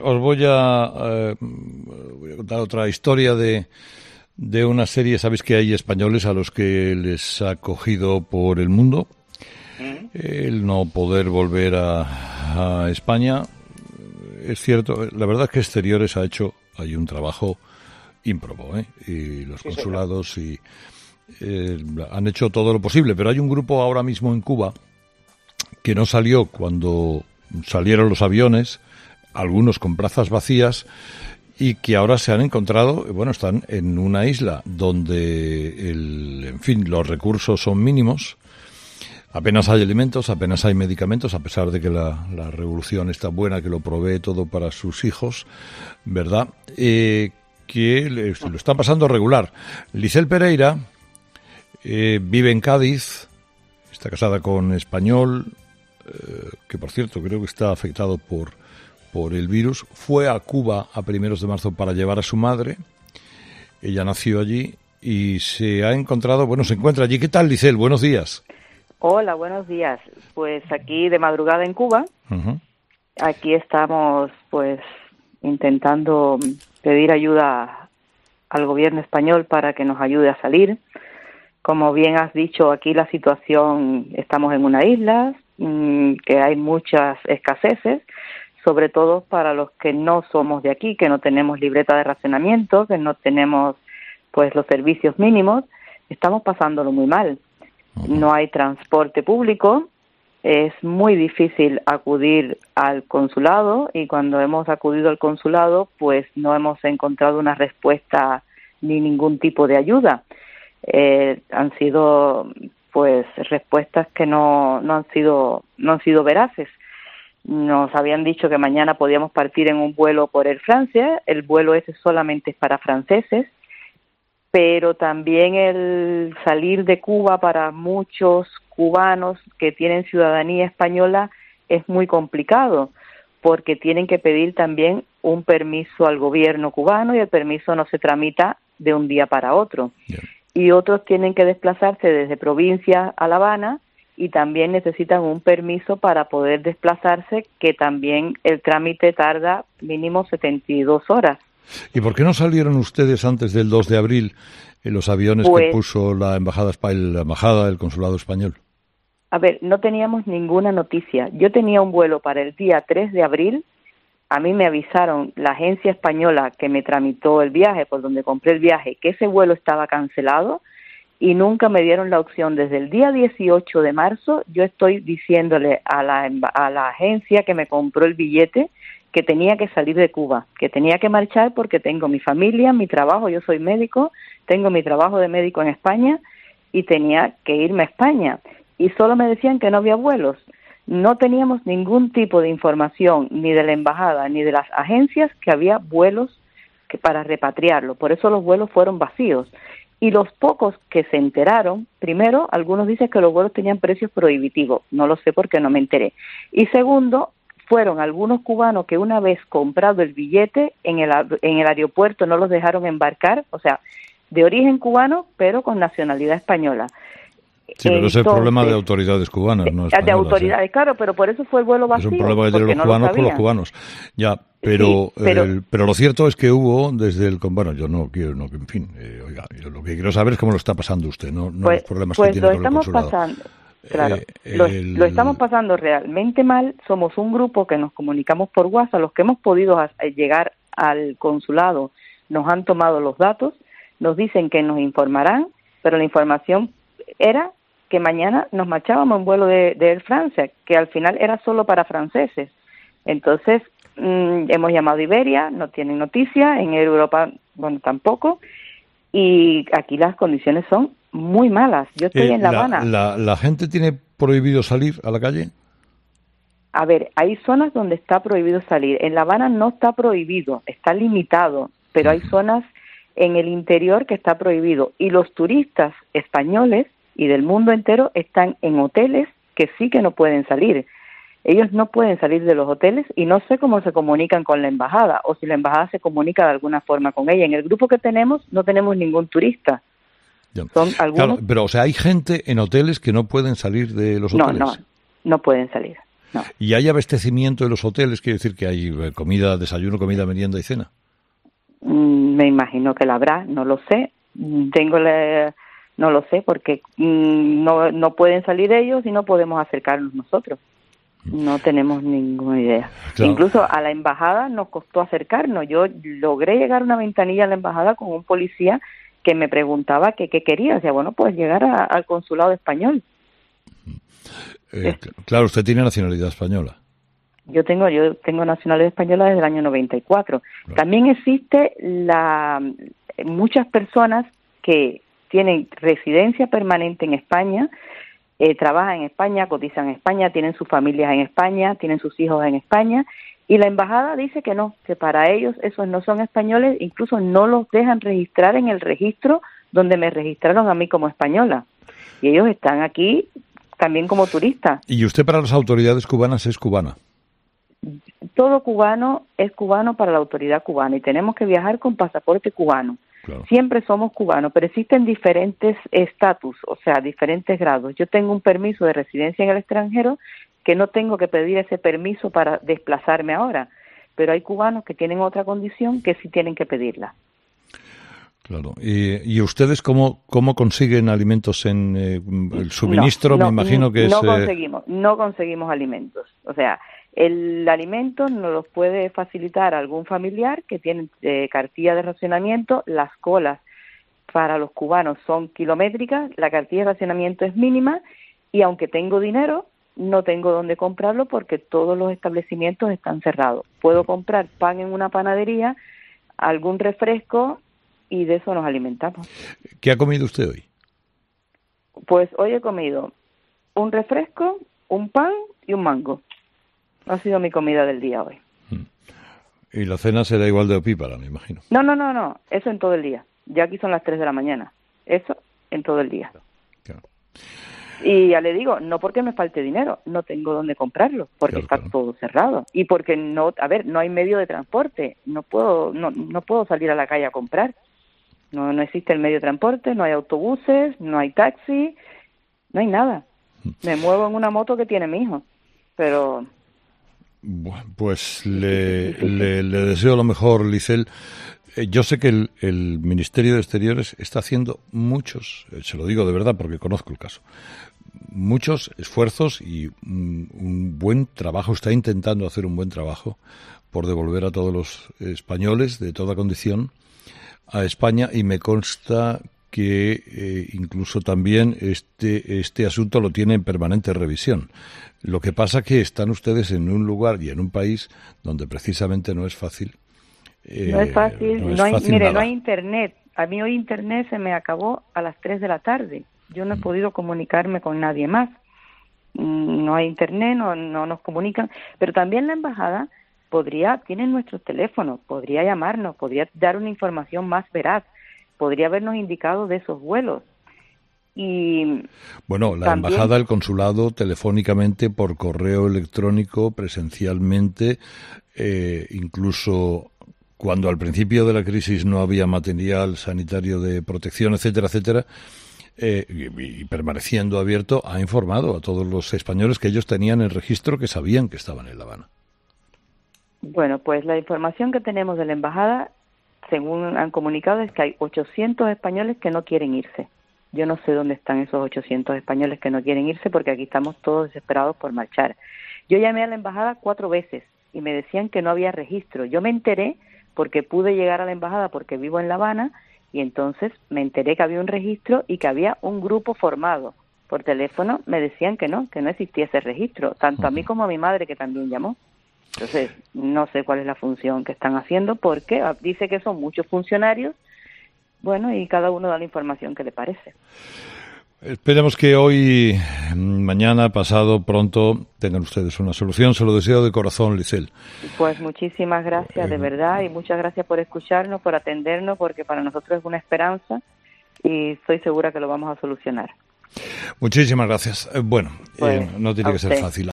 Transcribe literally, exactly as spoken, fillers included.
Os voy a, eh, voy a contar otra historia de, de una serie. Sabéis que hay españoles a los que les ha cogido por el mundo el no poder volver a, a España. Es cierto, la verdad es que Exteriores ha hecho hay un trabajo ímprobo, ¿eh? Y los consulados y eh, han hecho todo lo posible, pero hay un grupo ahora mismo en Cuba que no salió cuando salieron los aviones, algunos con plazas vacías, y que ahora se han encontrado, bueno, están en una isla donde, el, en fin, los recursos son mínimos, apenas hay alimentos, apenas hay medicamentos, a pesar de que la, la revolución está buena, que lo provee todo para sus hijos, ¿verdad? Eh, que le, lo están pasando regular. Lisel Pereira eh, vive en Cádiz, está casada con español, eh, que por cierto creo que está afectado por por el virus, fue a Cuba a primeros de marzo para llevar a su madre. Ella nació allí y se ha encontrado, bueno, se encuentra allí. ¿Qué tal, Lisel? Buenos días. Hola, buenos días. Pues aquí de madrugada en Cuba. Uh-huh. Aquí estamos, pues, intentando pedir ayuda al gobierno español para que nos ayude a salir. Como bien has dicho, aquí la situación, estamos en una isla, mmm, que hay muchas escaseces, sobre todo para los que no somos de aquí, que no tenemos libreta de racionamiento, que no tenemos pues los servicios mínimos, estamos pasándolo muy mal. No hay transporte público, es muy difícil acudir al consulado y cuando hemos acudido al consulado pues no hemos encontrado una respuesta ni ningún tipo de ayuda. Eh, han sido pues respuestas que no, no han sido no han sido veraces. Nos habían dicho que mañana podíamos partir en un vuelo por Air Francia. El vuelo ese solamente es para franceses, pero también el salir de Cuba para muchos cubanos que tienen ciudadanía española es muy complicado, porque tienen que pedir también un permiso al gobierno cubano y el permiso no se tramita de un día para otro. Yeah. Y otros tienen que desplazarse desde provincia a La Habana y también necesitan un permiso para poder desplazarse, que también el trámite tarda mínimo setenta y dos horas. ¿Y por qué no salieron ustedes antes del dos de abril en los aviones pues, que puso la embajada, la embajada del consulado español? A ver, no teníamos ninguna noticia. Yo tenía un vuelo para el día tres de abril. A mí me avisaron la agencia española que me tramitó el viaje, por donde compré el viaje, que ese vuelo estaba cancelado. Y nunca me dieron la opción. Desde el día dieciocho de marzo yo estoy diciéndole a la, a la agencia que me compró el billete que tenía que salir de Cuba, que tenía que marchar porque tengo mi familia, mi trabajo, yo soy médico, tengo mi trabajo de médico en España y tenía que irme a España. Y solo me decían que no había vuelos. No teníamos ningún tipo de información ni de la embajada ni de las agencias que había vuelos que para repatriarlo. Por eso los vuelos fueron vacíos. Y los pocos que se enteraron, primero, algunos dicen que los vuelos tenían precios prohibitivos. No lo sé porque no me enteré. Y segundo, fueron algunos cubanos que una vez comprado el billete en el, en el aeropuerto no los dejaron embarcar, o sea, de origen cubano, pero con nacionalidad española. Sí, pero Entonces, es el problema de autoridades cubanas, no españolas. De autoridades, ¿eh? Claro, pero por eso fue el vuelo vacío. Es un problema que tienen los cubanos con los cubanos. Ya, pero, sí, pero, el, pero lo cierto es que hubo desde el... Bueno, yo no quiero, no, en fin, eh, oiga, yo lo que quiero saber es cómo lo está pasando usted, no, no pues, los problemas pues que tiene lo con el consulado. Pasando, claro, eh, lo, el... lo estamos pasando realmente mal. Somos un grupo que nos comunicamos por WhatsApp. Los que hemos podido a, a llegar al consulado nos han tomado los datos, nos dicen que nos informarán, pero la información era que mañana nos marchábamos en vuelo de, de Air Francia, que al final era solo para franceses. Entonces, mmm, hemos llamado a Iberia, no tienen noticia, en Europa, bueno, tampoco, y aquí las condiciones son muy malas. Yo estoy eh, en La Habana. La, la, ¿La gente tiene prohibido salir a la calle? A ver, hay zonas donde está prohibido salir. En La Habana no está prohibido, está limitado, pero uh-huh. hay zonas en el interior que está prohibido. Y los turistas españoles y del mundo entero están en hoteles que sí que no pueden salir. Ellos no pueden salir de los hoteles y no sé cómo se comunican con la embajada o si la embajada se comunica de alguna forma con ella. En el grupo que tenemos no tenemos ningún turista. Ya. Son algunos... Claro, pero o sea, hay gente en hoteles que no pueden salir de los hoteles. No, no, no pueden salir. no. ¿Y hay abastecimiento en los hoteles? Quiere decir que hay comida, desayuno, comida, merienda y cena. Mm, me imagino que la habrá, no lo sé. Tengo la, no lo sé porque mm, no, no pueden salir ellos y no podemos acercarnos nosotros. No tenemos ninguna idea. Claro. Incluso a la embajada nos costó acercarnos. Yo logré llegar a una ventanilla a la embajada con un policía que me preguntaba que qué quería. O sea, bueno, pues llegar a, al consulado español. Eh, claro, usted tiene nacionalidad española. Yo tengo yo tengo nacionalidad española desde el año noventa y cuatro. Claro. También existe la muchas personas que tienen residencia permanente en España. Eh, trabajan en España, cotizan en España, tienen sus familias en España, tienen sus hijos en España, y la embajada dice que no, que para ellos esos no son españoles, incluso no los dejan registrar en el registro donde me registraron a mí como española, y ellos están aquí también como turistas. ¿Y usted para las autoridades cubanas es cubana? Todo cubano es cubano para la autoridad cubana, y tenemos que viajar con pasaporte cubano. Claro. Siempre somos cubanos, pero existen diferentes estatus, o sea, diferentes grados. Yo tengo un permiso de residencia en el extranjero que no tengo que pedir ese permiso para desplazarme ahora, pero hay cubanos que tienen otra condición que sí tienen que pedirla. Claro. ¿Y, y ustedes cómo, cómo consiguen alimentos en eh, el suministro? No, no, me imagino que no es... No conseguimos, no conseguimos alimentos, o sea... El alimento nos los puede facilitar algún familiar que tiene eh, cartilla de racionamiento. Las colas para los cubanos son kilométricas, la cartilla de racionamiento es mínima y aunque tengo dinero, no tengo dónde comprarlo porque todos los establecimientos están cerrados. Puedo comprar pan en una panadería, algún refresco y de eso nos alimentamos. ¿Qué ha comido usted hoy? Pues hoy he comido un refresco, un pan y un mango. Ha sido mi comida del día hoy. Y la cena será igual de opípara, me imagino. No, no, no, no. Eso en todo el día. Ya aquí son las tres de la mañana. Eso en todo el día. Claro. Y ya le digo, no porque me falte dinero, no tengo dónde comprarlo, porque claro, está claro. todo cerrado. Y porque no, a ver, no hay medio de transporte. No puedo, no, no puedo salir a la calle a comprar. No, no existe el medio de transporte, no hay autobuses, no hay taxi, no hay nada. Me muevo en una moto que tiene mi hijo, pero... Bueno, pues le, le, le deseo lo mejor, Licel. Eh, yo sé que el, el Ministerio de Exteriores está haciendo muchos, eh, se lo digo de verdad porque conozco el caso, muchos esfuerzos y un, un buen trabajo, está intentando hacer un buen trabajo por devolver a todos los españoles de toda condición a España y me consta que eh, incluso también este este asunto lo tiene en permanente revisión. Lo que pasa que están ustedes en un lugar y en un país donde precisamente no es fácil. Eh, no es fácil, no, es no hay, fácil mire, nada. No hay internet. A mí hoy internet se me acabó a las tres de la tarde. Yo no he mm. podido comunicarme con nadie más. No hay internet, no, no nos comunican. Pero también la embajada podría, tienen nuestros teléfonos, podría llamarnos, podría dar una información más veraz, podría habernos indicado de esos vuelos. Y bueno, la también, embajada, el consulado, telefónicamente, por correo electrónico, presencialmente, eh, incluso cuando al principio de la crisis no había material sanitario de protección, etcétera, etcétera, eh, y, y permaneciendo abierto, ha informado a todos los españoles que ellos tenían el registro, que sabían que estaban en La Habana. Bueno, pues la información que tenemos de la embajada, según han comunicado, es que hay ochocientos españoles que no quieren irse. Yo no sé dónde están esos ochocientos españoles que no quieren irse porque aquí estamos todos desesperados por marchar. Yo llamé a la embajada cuatro veces y me decían que no había registro. Yo me enteré porque pude llegar a la embajada porque vivo en La Habana y entonces me enteré que había un registro y que había un grupo formado. Por teléfono me decían que no, que no existía ese registro, tanto a mí como a mi madre que también llamó. Entonces, no sé cuál es la función que están haciendo porque dice que son muchos funcionarios. Bueno, y cada uno da la información que le parece. Esperemos que hoy, mañana, pasado, pronto, tengan ustedes una solución. Se lo deseo de corazón, Licel. Pues muchísimas gracias, de verdad, y muchas gracias por escucharnos, por atendernos, porque para nosotros es una esperanza y estoy segura que lo vamos a solucionar. Muchísimas gracias. Bueno, pues, eh, no tiene que ser fácil.